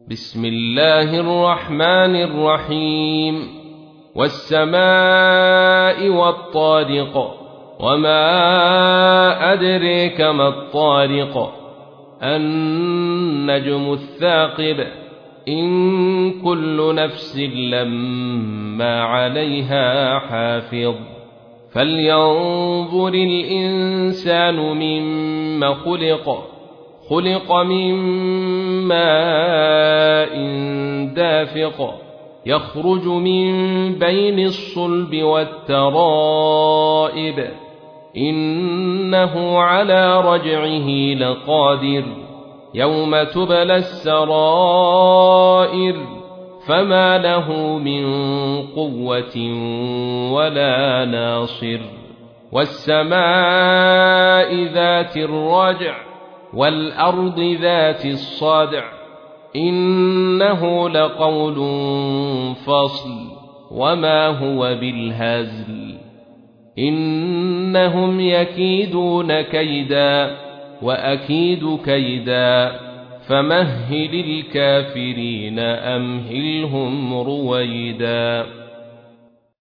بسم الله الرحمن الرحيم والسماء والطارق وما أدريك ما الطارق النجم الثاقب إن كل نفس لما عليها حافظ فلينظر الإنسان مما خلق من ماء دافق يخرج من بين الصلب والترائب إنه على رجعه لقادر يوم تبلى السرائر فما له من قوة ولا ناصر والسماء ذات الرجع والأرض ذات الصدع إنه لقول فصل وما هو بالهزل إنهم يكيدون كيدا وأكيد كيدا فمهل الكافرين أمهلهم رويدا.